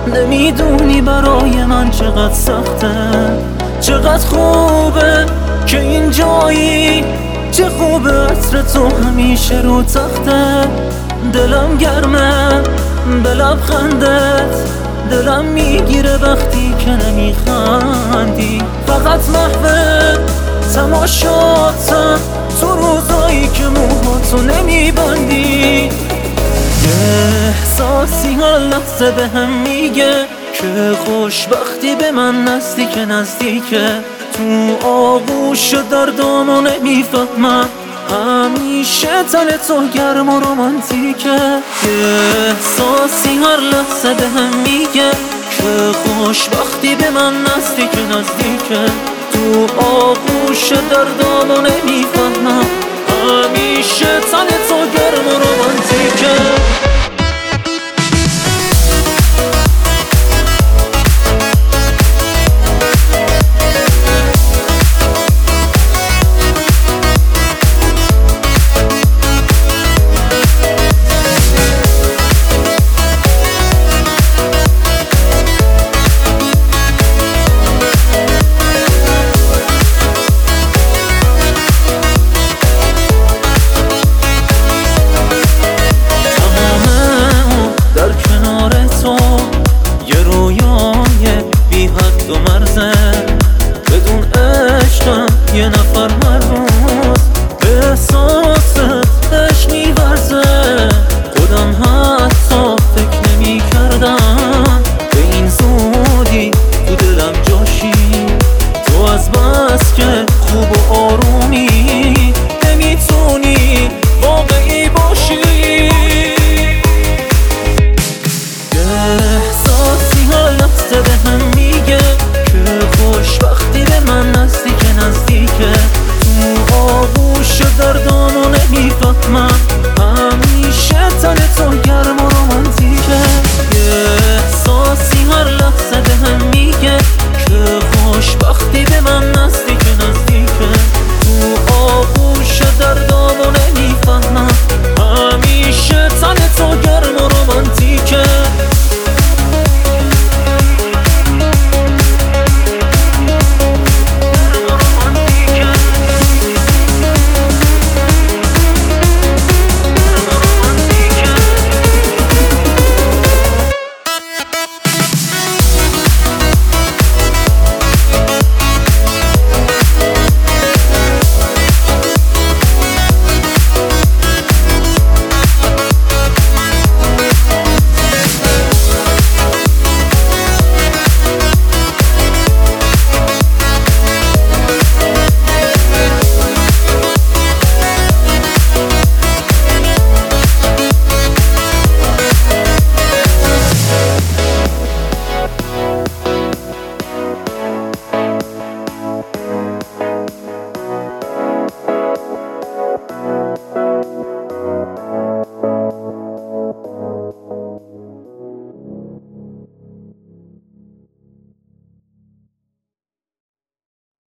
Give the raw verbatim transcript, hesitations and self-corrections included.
نمیدونی برای من چقدر سخته، چقدر خوبه که این جایی، چه خوبه عطر تو همیشه رو تخته. دلم گرمه به لبخندت، دلم میگیره وقتی که نمیخندی. فقط محو تماشاتم تو روزایی که موهاتو نمیبندی. یه احساسی هر لحظه به هم میگه که خوشبختی به من نزدیک نزدیکه. تو آغوش دردامو نمیفهمم، همیشه تن تو گرم و رومانتیکه. یه احساسی هر لحظه به هم میگه که خوشبختی به من نزدیک نزدیکه. تو آغوش دردامو نمیفهمم، همیشه تن تو گرم و رومانتیکه.